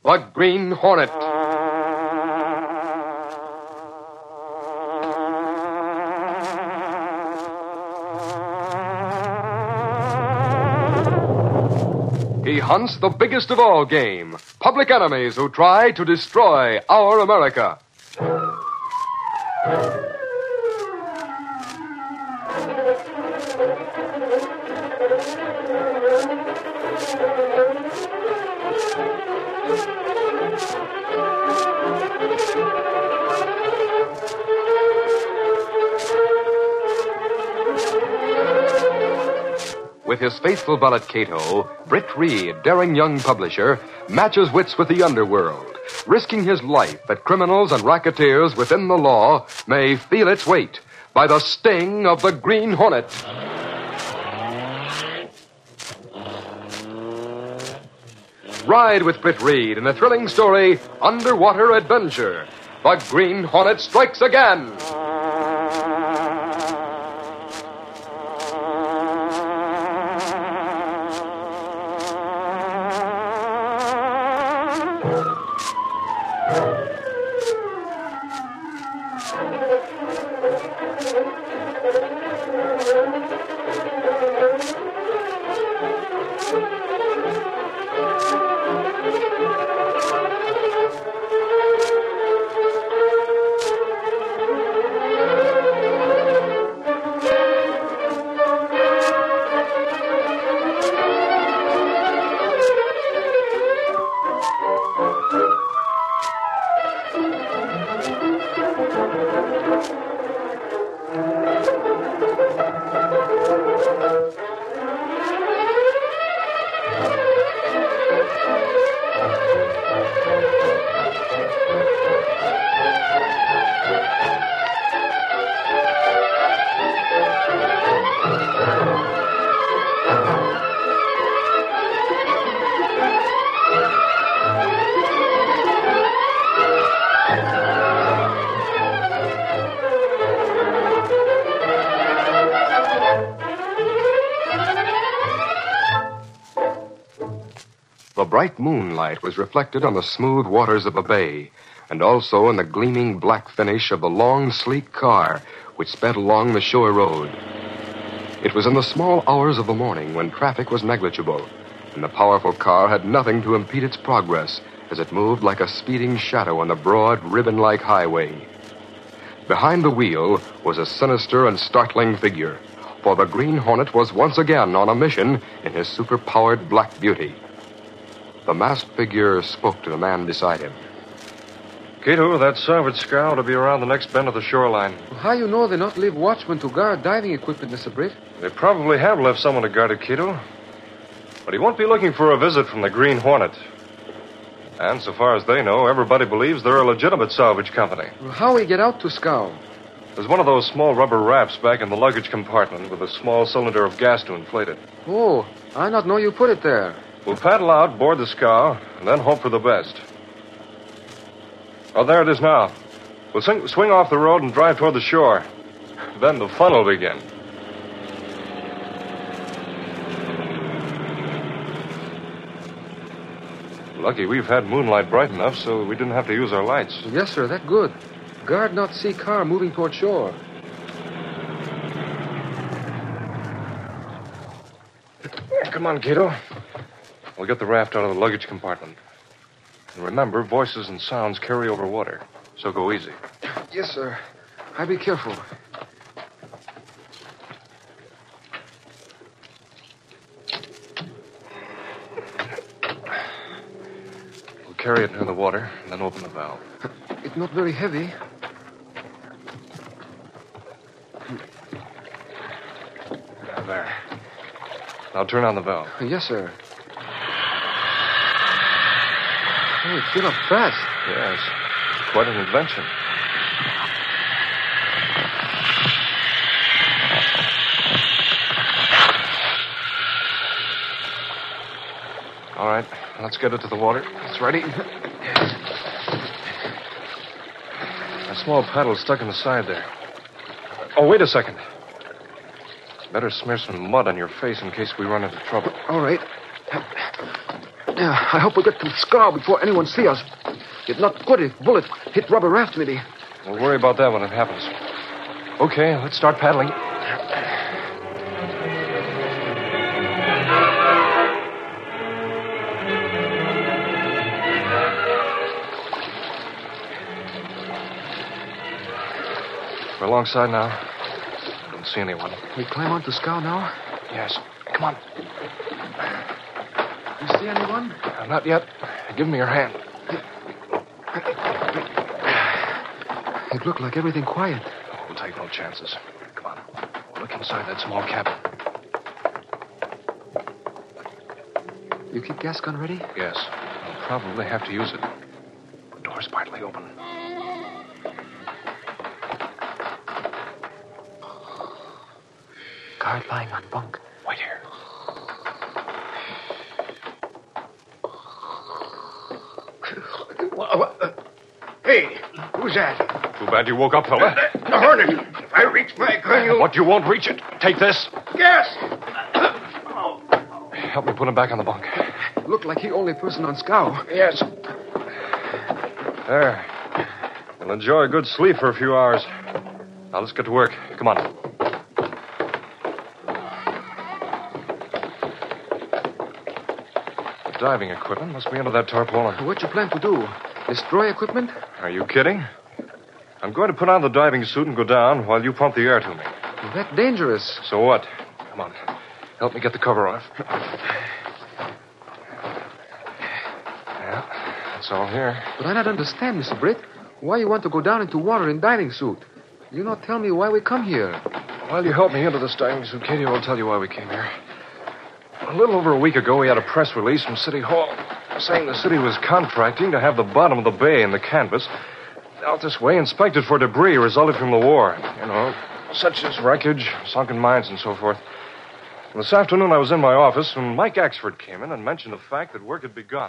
The Green Hornet. He hunts the biggest of all game, public enemies who try to destroy our America. With his faithful valet Cato, Britt Reed, daring young publisher, matches wits with the underworld, risking his life that criminals and racketeers within the law may feel its weight by the sting of the Green Hornet. Ride with Britt Reed in a thrilling story, Underwater Adventure. The Green Hornet strikes again. The bright moonlight was reflected on the smooth waters of a bay, and also in the gleaming black finish of the long, sleek car which sped along the shore road. It was in the small hours of the morning when traffic was negligible, and the powerful car had nothing to impede its progress as it moved like a speeding shadow on the broad, ribbon-like highway. Behind the wheel was a sinister and startling figure, for the Green Hornet was once again on a mission in his superpowered black beauty. The masked figure spoke to the man beside him. Cato, that salvage scow ought to be around the next bend of the shoreline. Well, how you know they not leave watchmen to guard diving equipment, Mr. Britt? They probably have left someone to guard it, Cato. But he won't be looking for a visit from the Green Hornet. And so far as they know, everybody believes they're a legitimate salvage company. Well, how we get out to scow? There's one of those small rubber rafts back in the luggage compartment with a small cylinder of gas to inflate it. Oh, I not know you put it there. We'll paddle out, board the scow, and then hope for the best. Oh, there it is now. We'll swing off the road and drive toward the shore. Then the fun will begin. Lucky we've had moonlight bright enough so we didn't have to use our lights. Yes, sir, that good. Guard not see car moving toward shore. Come on, Cato. We'll get the raft out of the luggage compartment. And remember, voices and sounds carry over water, so go easy. Yes, sir. I be careful. We'll carry it near the water, and then open the valve. It's not very heavy. There. Now turn on the valve. Yes, sir. Oh, it fill up fast. Yes. Quite an invention. All right, let's get it to the water. It's ready. A small paddle stuck in the side there. Oh, wait a second. Better smear some mud on your face in case we run into trouble. All right. I hope we get to the scow before anyone sees us. It's not good if bullet hit rubber raft, maybe. We'll worry about that when it happens. Okay, let's start paddling. We're alongside now. Don't see anyone. We climb onto the scow now? Yes. Come on. You see anyone? Not yet. Give me your hand. It looked like everything quiet. We'll take no chances. Come on. We'll look inside that small cabin. You keep gas gun ready? Yes. I'll probably have to use it. The door's partly open. Guard lying on bunk. Wait here. Hey, who's that? Too bad you woke up, fella. The Hornet. If I reach my gun, you... But you won't reach it. Take this. Gas! Help me put him back on the bunk. Looked like he only person on scow. Yes. There. We'll enjoy a good sleep for a few hours. Now let's get to work. Come on. The diving equipment must be under that tarpaulin. What you plan to do? Destroy equipment? Are you kidding? I'm going to put on the diving suit and go down while you pump the air to me. Well, that's dangerous. So what? Come on. Help me get the cover off. Yeah, that's all here. But I don't understand, Mr. Britt. Why you want to go down into water in diving suit? You not tell me why we come here. While you help me into this diving suit, Katie, I'll tell you why we came here. A little over a week ago, we had a press release from City Hall saying the city was contracting to have the bottom of the bay in the canvas out this way inspected for debris resulting from the war. You know, such as wreckage, sunken mines, and so forth. And this afternoon, I was in my office when Mike Axford came in and mentioned the fact that work had begun.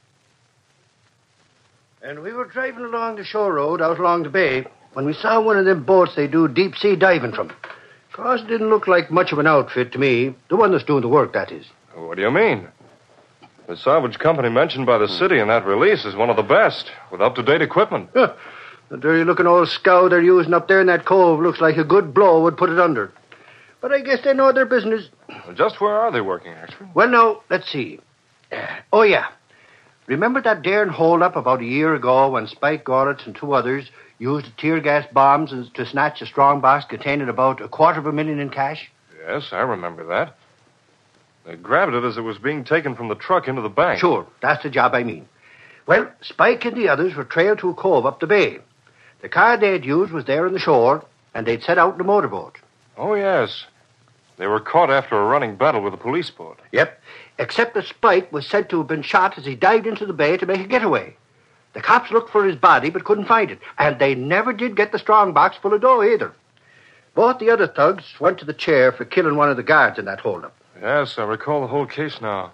And we were driving along the shore road out along the bay when we saw one of them boats they do deep-sea diving from. Of course, it didn't look like much of an outfit to me. The one that's doing the work, that is. What do you mean? The salvage company mentioned by the city in that release is one of the best, with up-to-date equipment. Huh. The dirty-looking old scow they're using up there in that cove looks like a good blow would put it under. But I guess they know their business. Just where are they working, Axford? Well, now, let's see. Oh, yeah. Remember that daring hold-up about a year ago when Spike Goritz and two others used tear gas bombs to snatch a strong box containing about $250,000 in cash? Yes, I remember that. They grabbed it as it was being taken from the truck into the bank. Sure, that's the job I mean. Well, Spike and the others were trailed to a cove up the bay. The car they'd used was there on the shore, and they'd set out in a motorboat. Oh, yes. They were caught after a running battle with a police boat. Yep, except that Spike was said to have been shot as he dived into the bay to make a getaway. The cops looked for his body but couldn't find it, and they never did get the strong box full of dough either. Both the other thugs went to the chair for killing one of the guards in that holdup. Yes, I recall the whole case now.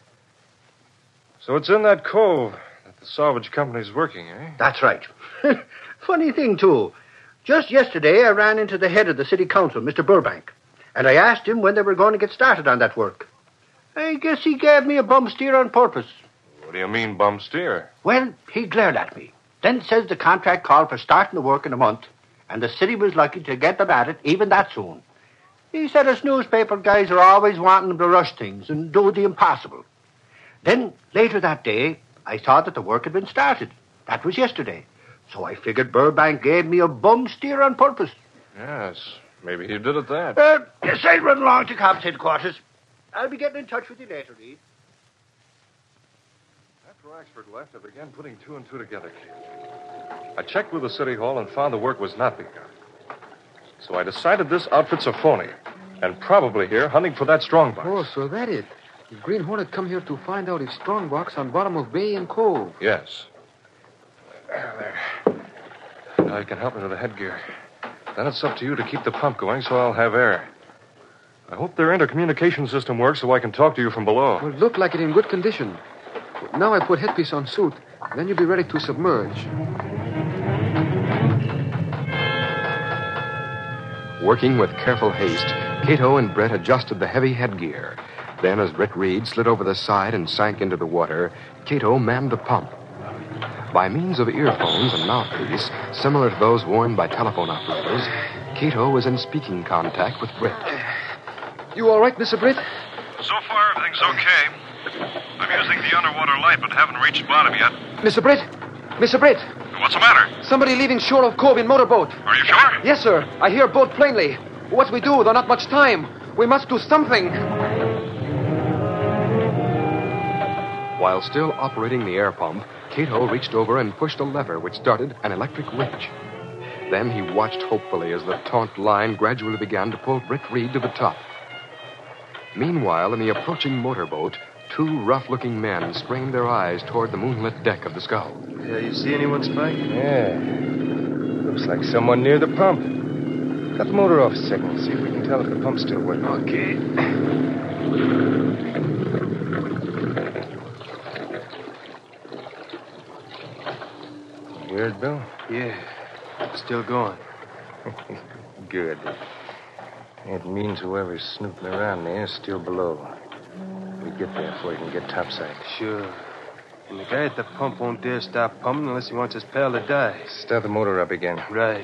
So it's in that cove that the salvage company's working, eh? That's right. Funny thing, too. Just yesterday, I ran into the head of the city council, Mr. Burbank, and I asked him when they were going to get started on that work. I guess he gave me a bum steer on purpose. What do you mean, bum steer? Well, he glared at me. Then says the contract called for starting the work in a month, and the city was lucky to get them at it even that soon. He said us newspaper guys are always wanting them to rush things and do the impossible. Then, later that day, I saw that the work had been started. That was yesterday. So I figured Burbank gave me a bum steer on purpose. Yes, maybe he did it that. Yes, I'll run along to cops' headquarters. I'll be getting in touch with you later, Reed. After Axford left, I began putting two and two together, Kate. I checked with the city hall and found the work was not begun. So I decided this outfit's a phony, and probably here hunting for that strongbox. Oh, so that it. The Green Hornet come here to find out if strongbox on bottom of bay and cove. Yes. There. Now you can help me with the headgear. Then it's up to you to keep the pump going so I'll have air. I hope their intercommunication system works so I can talk to you from below. Well, it looked like it in good condition. Now I put headpiece on suit. Then you'll be ready to submerge. Working with careful haste, Cato and Brett adjusted the heavy headgear. Then, as Britt Reed slid over the side and sank into the water, Cato manned the pump. By means of earphones and mouthpiece, similar to those worn by telephone operators, Cato was in speaking contact with Britt. You all right, Mr. Britt? So far, everything's okay. I'm using the underwater light, but haven't reached bottom yet. Mr. Britt? Mr. Britt? What's the matter? Somebody leaving Shore of Cove in motorboat. Are you sure? Yes, sir. I hear boat plainly. What we do? There's not much time. We must do something. While still operating the air pump, Cato reached over and pushed a lever which started an electric winch. Then he watched hopefully as the taut line gradually began to pull Britt Reed to the top. Meanwhile, in the approaching motorboat, two rough-looking men strained their eyes toward the moonlit deck of the Scow. Yeah, you see anyone, Spike? Yeah. Looks like someone near the pump. Cut the motor off a second. See if we can tell if the pump's still working. Okay. You hear it, Bill? Yeah. Still going. Good. It means whoever's snooping around there is still below. We get there before he can get topside. Sure. And the guy at the pump won't dare stop pumping unless he wants his pal to die. Start the motor up again. Right.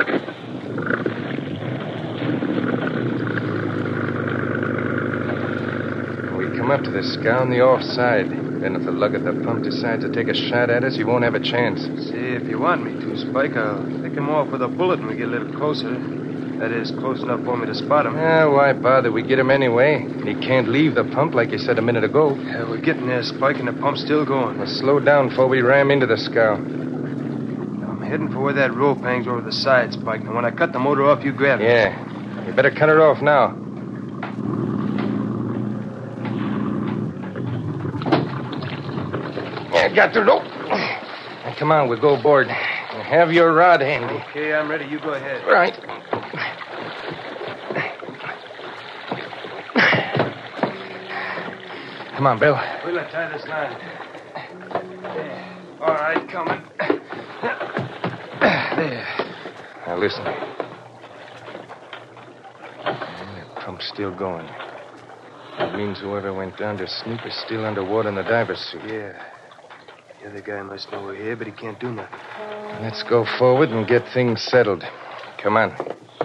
We come up to the scow on the off side. Then if the lug at the pump decides to take a shot at us, he won't have a chance. See, if you want me to, Spike, I'll pick him off with a bullet when we get a little closer. That is, close enough for me to spot him. Why bother? We get him anyway. He can't leave the pump like you said a minute ago. Yeah, we're getting there, Spike, and the pump's still going. Well, slow down before we ram into the scow. I'm heading for where that rope hangs over the side, Spike. Now, when I cut the motor off, you grab it. Yeah. You better cut her off now. Yeah, got the rope. Now, come on, we'll go aboard. Have your rod handy. Okay, I'm ready. You go ahead. Right. Come on, Bill. We'll tie this line. All right, coming. There. Now, listen. The pump's still going. That means whoever went down to snoop is still underwater in the diver's suit. Yeah. The other guy must know we're here, but he can't do nothing. Let's go forward and get things settled. Come on.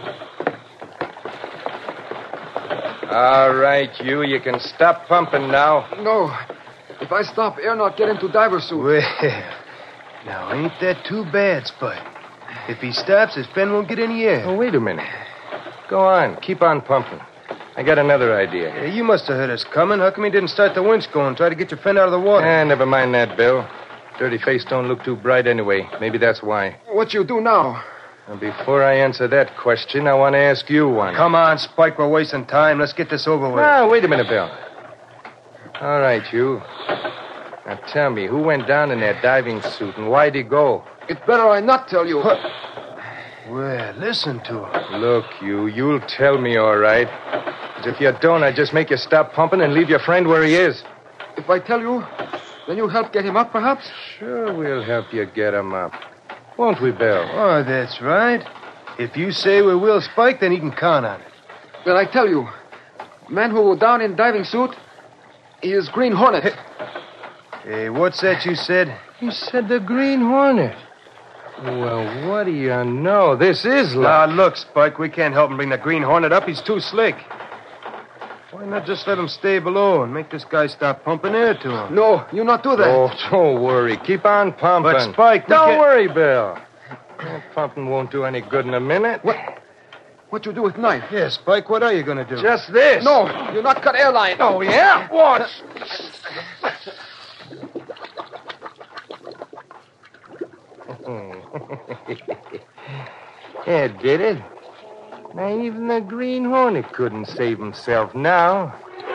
All right, you can stop pumping now. No. If I stop, air not get into diver suit. Well, now ain't that too bad, Spike? If he stops, his friend won't get any air. Oh, wait a minute. Go on. Keep on pumping. I got another idea. Yeah, you must have heard us coming. How come you didn't start the winch going? Try to get your friend out of the water. Never mind that, Bill. Dirty face don't look too bright anyway. Maybe that's why. What you do now? Now, before I answer that question, I want to ask you one. Come on, Spike. We're wasting time. Let's get this over with. Now, wait a minute, Bill. All right, you. Now, tell me, who went down in that diving suit and why'd he go? It's better I not tell you. Well, listen to him. Look, you'll tell me, all right. 'Cause if you don't, I just make you stop pumping and leave your friend where he is. If I tell you, then you help get him up, perhaps? Sure, we'll help you get him up. Won't we, Bill? Oh, that's right. If you say we will, Spike, then he can count on it. Well, I tell you, man who go down in diving suit, he is Green Hornet. Hey, what's that you said? You said the Green Hornet. Well, what do you know? This is Now, luck. look, Spike, we can't help him bring the Green Hornet up. He's too slick. Why not just let him stay below and make this guy stop pumping air to him? No, you not do that. Oh, don't worry. Keep on pumping. But, Spike, we Don't can't- worry, Bill. That pumping won't do any good in a minute. What you do with knife? Yeah, Spike, what are you going to do? Just this. No, you not cut airline. Oh, yeah? Watch. Yeah, did it. Now, even the Green Hornet couldn't save himself now.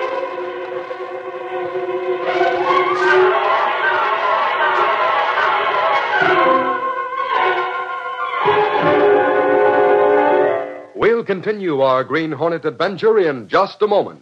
We'll continue our Green Hornet adventure in just a moment.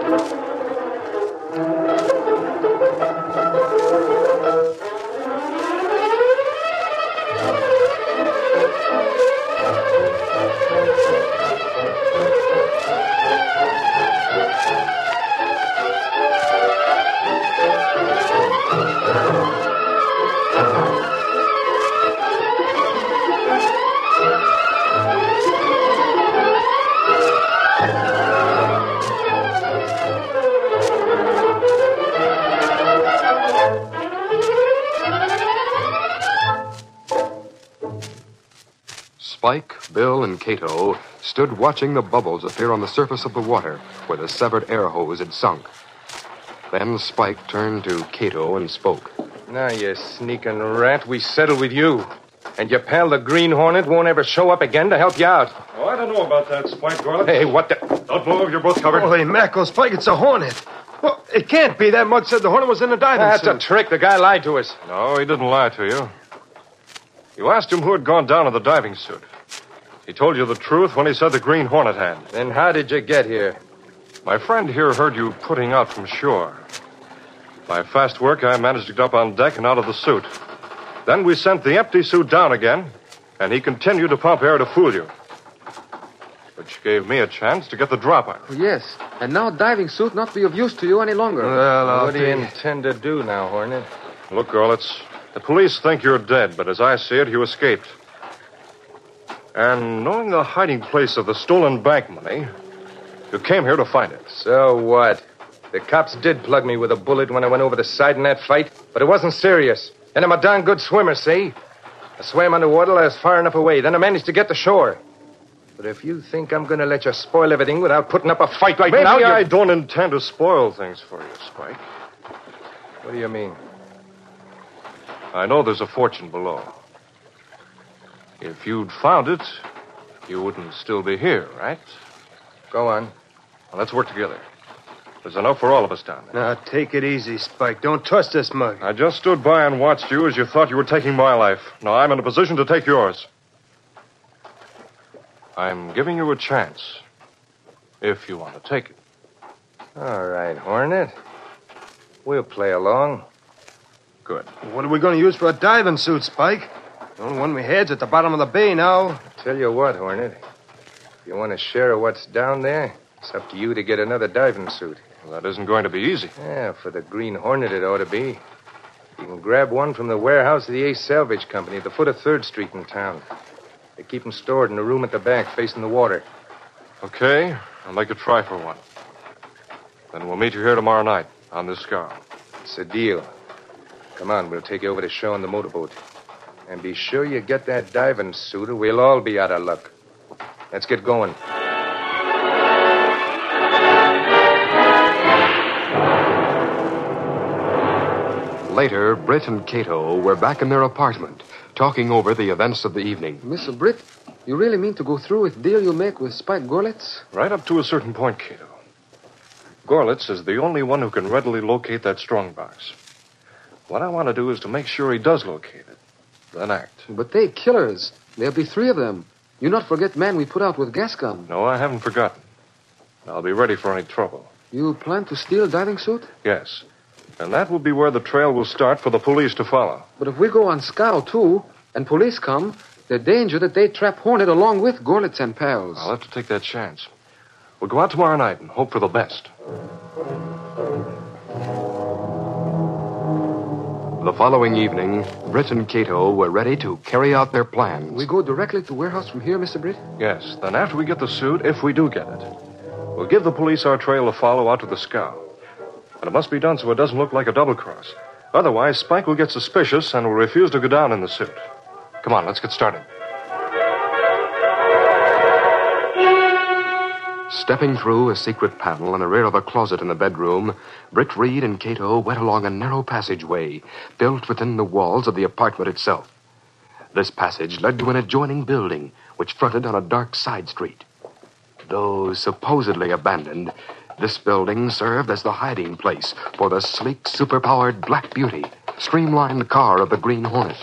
Spike, Bill, and Cato stood watching the bubbles appear on the surface of the water where the severed air hose had sunk. Then Spike turned to Cato and spoke. Now, you sneaking rat, we settled with you. And your pal, the Green Hornet, won't ever show up again to help you out. Oh, I don't know about that, Spike Gorlick. Hey, what the... Don't blow over, you're both covered. Holy mackerel, Spike, it's a hornet. Well, it can't be. That mug said the hornet was in a diving That's suit. a trick. The guy lied to us. No, he didn't lie to you. You asked him who had gone down in the diving suit. He told you the truth when he said the Green Hornet had. Then how did you get here? My friend here heard you putting out from shore. By fast work, I managed to get up on deck and out of the suit. Then we sent the empty suit down again, and he continued to pump air to fool you. Which gave me a chance to get the drop on you. Oh, yes. And now diving suit not be of use to you any longer. Well, What do you intend to do now, Hornet? Look, Gorlitz, the police think you're dead, but as I see it, you escaped. And knowing the hiding place of the stolen bank money, you came here to find it. So what? The cops did plug me with a bullet when I went over the side in that fight, but it wasn't serious. And I'm a darn good swimmer, see? I swam underwater till I was far enough away. Then I managed to get to shore. But if you think I'm going to let you spoil everything without putting up a fight right Maybe now... I don't intend to spoil things for you, Spike. What do you mean? I know there's a fortune below. If you'd found it, you wouldn't still be here, right? Go on. Well, let's work together. There's enough for all of us down there. Now, take it easy, Spike. Don't touch this mug. I just stood by and watched you as you thought you were taking my life. Now I'm in a position to take yours. I'm giving you a chance, if you want to take it. All right, Hornet. We'll play along. Good. What are we going to use for a diving suit, Spike? The only one we had's at the bottom of the bay now. Tell you what, Hornet. If you want a share of what's down there, it's up to you to get another diving suit. Well, that isn't going to be easy. Yeah, for the Green Hornet it ought to be. You can grab one from the warehouse of the Ace Salvage Company at the foot of 3rd Street in town. They keep them stored in a room at the back facing the water. Okay, I'll make a try for one. Then we'll meet you here tomorrow night on this scow. It's a deal. Come on, we'll take you over to show on the motorboat. And be sure you get that diving suit or we'll all be out of luck. Let's get going. Later, Britt and Cato were back in their apartment, talking over the events of the evening. Mr. Britt, you really mean to go through with the deal you make with Spike Gorlitz? Right up to a certain point, Cato. Gorlitz is the only one who can readily locate that strongbox. What I want to do is to make sure he does locate it, then act. But they killers. There'll be 3 of them. You not forget man we put out with gas gun. No, I haven't forgotten. I'll be ready for any trouble. You plan to steal diving suit? Yes. And that will be where the trail will start for the police to follow. But if we go on scow, too, and police come, there's danger that they trap Hornet along with Gorlitz and pals. I'll have to take that chance. We'll go out tomorrow night and hope for the best. The following evening, Britt and Cato were ready to carry out their plans. We go directly to warehouse from here, Mr. Britt? Yes, then after we get the suit, if we do get it, we'll give the police our trail to follow out to the scow. But it must be done so it doesn't look like a double cross. Otherwise, Spike will get suspicious and will refuse to go down in the suit. Come on, let's get started. Stepping through a secret panel in the rear of a closet in the bedroom, Britt Reed and Cato went along a narrow passageway built within the walls of the apartment itself. This passage led to an adjoining building which fronted on a dark side street. Though supposedly abandoned, this building served as the hiding place for the sleek, superpowered Black Beauty, streamlined car of the Green Hornet.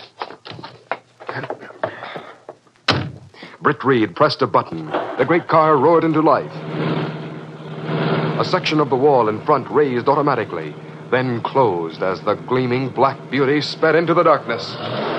Britt Reed pressed a button. The great car roared into life. A section of the wall in front raised automatically, then closed as the gleaming black beauty sped into the darkness.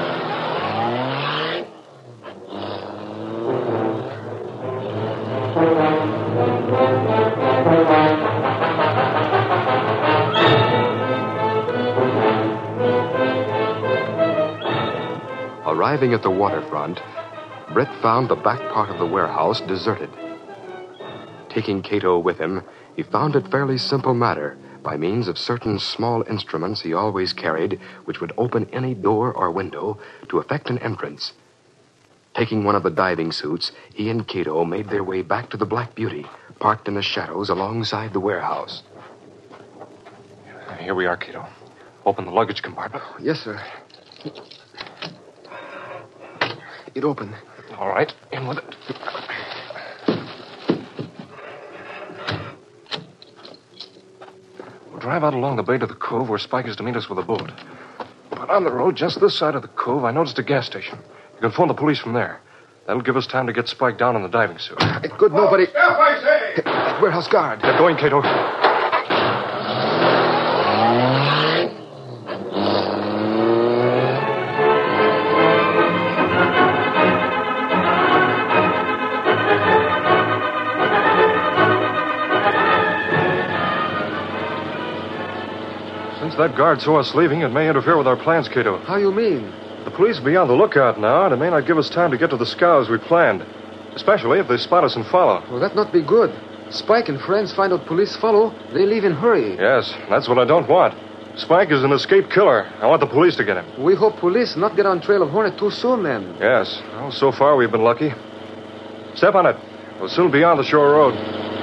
Arriving at the waterfront, Britt found the back part of the warehouse deserted. Taking Cato with him, he found it fairly simple matter by means of certain small instruments he always carried, which would open any door or window to effect an entrance. Taking one of the diving suits, he and Cato made their way back to the Black Beauty, parked in the shadows alongside the warehouse. Here we are, Cato. Open the luggage compartment. Yes, sir. It opened. All right, in with it. We'll drive out along the bay to the cove where Spike is to meet us with a boat. But on the road, just this side of the cove, I noticed a gas station. You can phone the police from there. That'll give us time to get Spike down in the diving suit. Good, nobody... Stop, I say! Warehouse guard. Get going, Cato. Since that guard saw us leaving, it may interfere with our plans, Cato. How you mean? The police will be on the lookout now, and it may not give us time to get to the scow as we planned. Especially if they spot us and follow. Well, that not be good. Spike and friends find out police follow, they leave in hurry. Yes, that's what I don't want. Spike is an escaped killer. I want the police to get him. We hope police not get on trail of Hornet too soon, then. Yes. Well, so far we've been lucky. Step on it. We'll soon be on the shore road.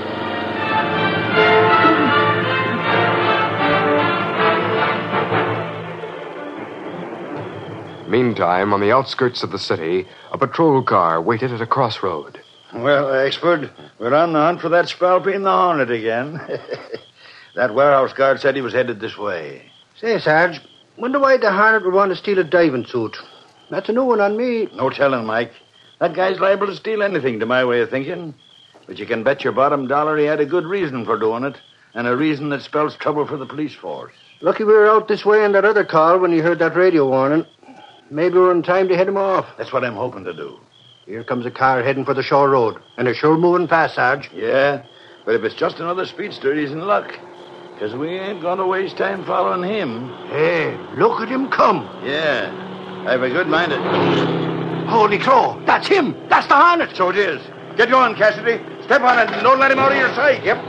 Meantime, on the outskirts of the city, a patrol car waited at a crossroad. Well, Expert, we're on the hunt for that Spalpeen the Hornet again. That warehouse guard said he was headed this way. Say, Sarge, wonder why the Hornet would want to steal a diving suit. That's a new one on me. No telling, Mike. That guy's liable to steal anything, to my way of thinking. But you can bet your bottom dollar he had a good reason for doing it, and a reason that spells trouble for the police force. Lucky we were out this way on that other call when you heard that radio warning. Maybe we're in time to head him off. That's what I'm hoping to do. Here comes a car heading for the shore road. And they're sure moving fast, Sarge. Yeah, but if it's just another speedster, he's in luck. Because we ain't going to waste time following him. Hey, look at him come. Yeah, I've a good mind it. Holy crow, that's him. That's the Hornet. So it is. Get going, Cassidy. Step on it and don't let him out of your sight. Yep.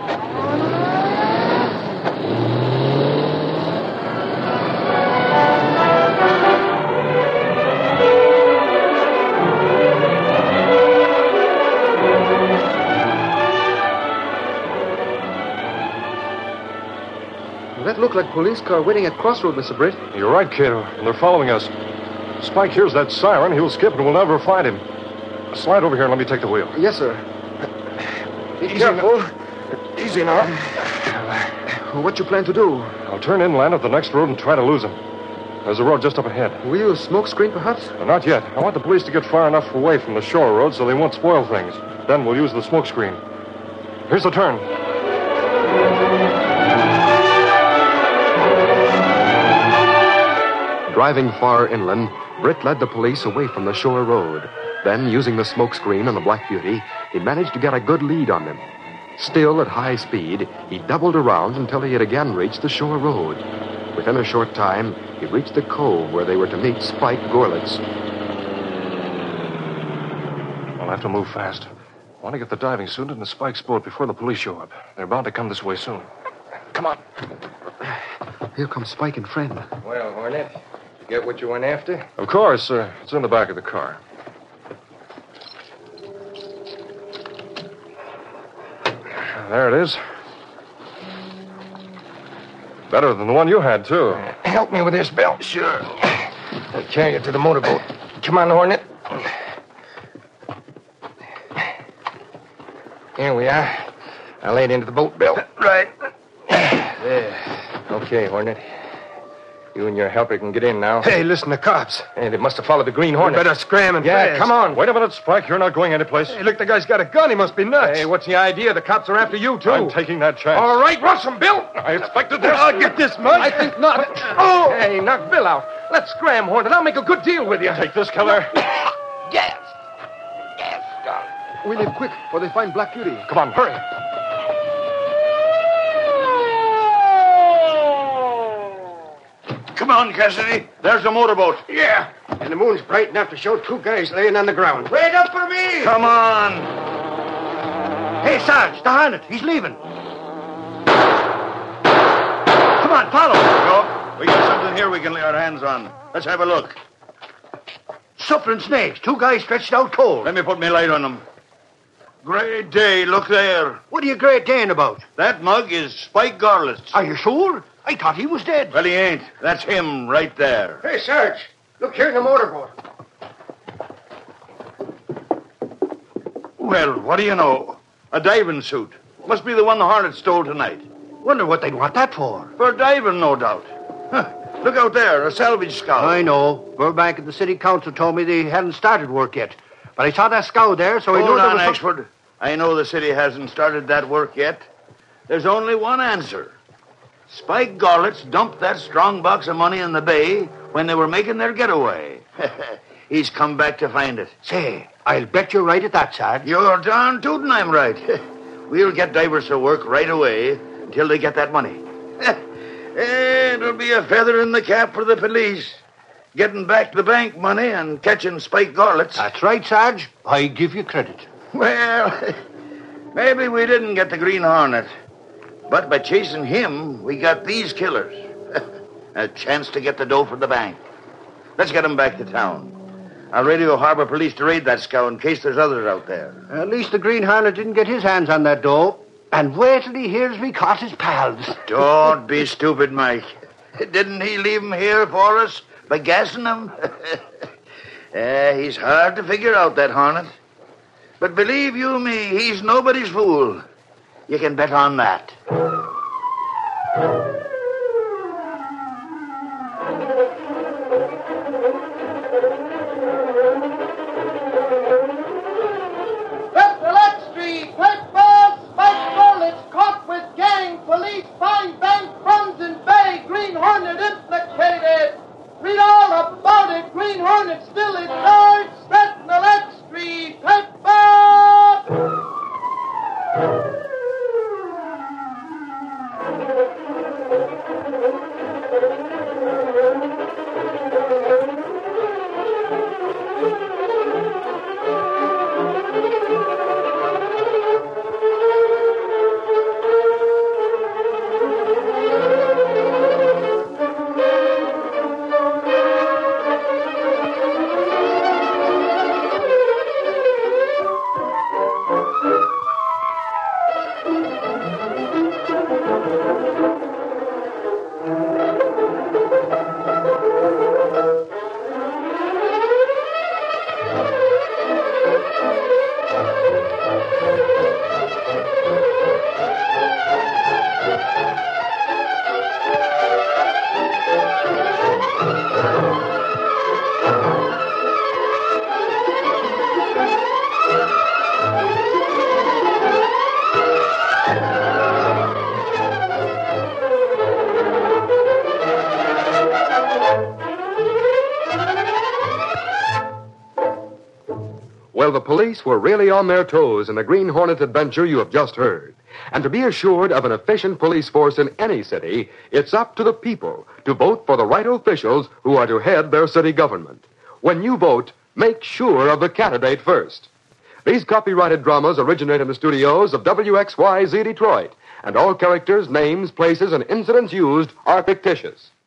That looked like police car waiting at crossroad, Mr. Britt. You're right, Cato. And they're following us. Spike hears that siren. He'll skip and we'll never find him. Slide over here and let me take the wheel. Yes, sir. Be careful. Easy now. What you plan to do? I'll turn inland at the next road and try to lose him. There's a road just up ahead. Will you smoke screen, perhaps? Not yet. I want the police to get far enough away from the shore road so they won't spoil things. Then we'll use the smoke screen. Here's the turn. Driving far inland, Britt led the police away from the shore road. Then, using the smoke screen on the Black Beauty, he managed to get a good lead on them. Still at high speed, he doubled around until he had again reached the shore road. Within a short time, he reached the cove where they were to meet Spike Gorlitz. I'll have to move fast. I want to get the diving suit into Spike's boat before the police show up. They're bound to come this way soon. Come on. Here comes Spike and friend. Well, Hornet, you get what you went after? Of course. It's in the back of the car. There it is. Better than the one you had, too. Help me with this, Bill. Sure. I'll carry it to the motorboat. Come on, Hornet. Here we are. I'll lay it into the boat, Bill. Right. There. Okay, Hornet. You and your helper can get in now. Hey, listen, the cops. Hey, they must have followed the Green We Hornet. better scram and Yeah, fast. come on. Wait a minute, Spike. You're not going anyplace. Hey, look, the guy's got a gun. He must be nuts. Hey, what's the idea? The cops are after you, too. I'm taking that chance. All right, rush him, Bill. I expected this. I'll get this, Mud. I think not. Oh! Hey, knock Bill out. Let's scram, Hornet. I'll make a good deal with you. Take this, Keller. Yes. We leave quick, or they find Black Beauty. Come on, hurry. Come on, Cassidy. There's the motorboat. Yeah. And the moon's bright enough to show two guys laying on the ground. Wait up for me. Come on. Hey, Sarge, the Hornet. He's leaving. Come on, follow. No, we got something here we can lay our hands on. Let's have a look. Suffering snakes. Two guys stretched out cold. Let me put my light on them. Great day. Look there. What are you great daying about? That mug is Spike Garlitz. Are you sure? I thought he was dead. Well, he ain't. That's him right there. Hey, Sarge, look here in the motorboat. Well, what do you know? A diving suit. Must be the one the Hornet stole tonight. Wonder what they'd want that for. For diving, no doubt. Huh. Look out there, a salvage scow. I know. Burbank and the city council told me they hadn't started work yet. But I saw that scow there, so I knew Hold there on, was... Axford. I know the city hasn't started that work yet. There's only one answer. Spike Garlitz dumped that strong box of money in the bay when they were making their getaway. He's come back to find it. Say, I'll bet you're right at that, Sarge. You're darn tootin' I'm right. We'll get divers to work right away until they get that money. It'll be a feather in the cap for the police. Getting back the bank money and catching Spike Garlitz. That's right, Sarge. I give you credit. Well, maybe we didn't get the Green Hornet. But by chasing him, we got these killers. A chance to get the dough from the bank. Let's get him back to town. I'll radio Harbor Police to raid that scow in case there's others out there. At least the Green Hornet didn't get his hands on that dough. And wait till he hears we caught his pals. Don't be stupid, Mike. Didn't he leave him here for us by gassing him? He's hard to figure out, that Hornet. But believe you me, he's nobody's fool. You can bet on that. Well, the police were really on their toes in the Green Hornet adventure you have just heard. And to be assured of an efficient police force in any city, it's up to the people to vote for the right officials who are to head their city government. When you vote, make sure of the candidate first. These copyrighted dramas originate in the studios of WXYZ Detroit, and all characters, names, places, and incidents used are fictitious.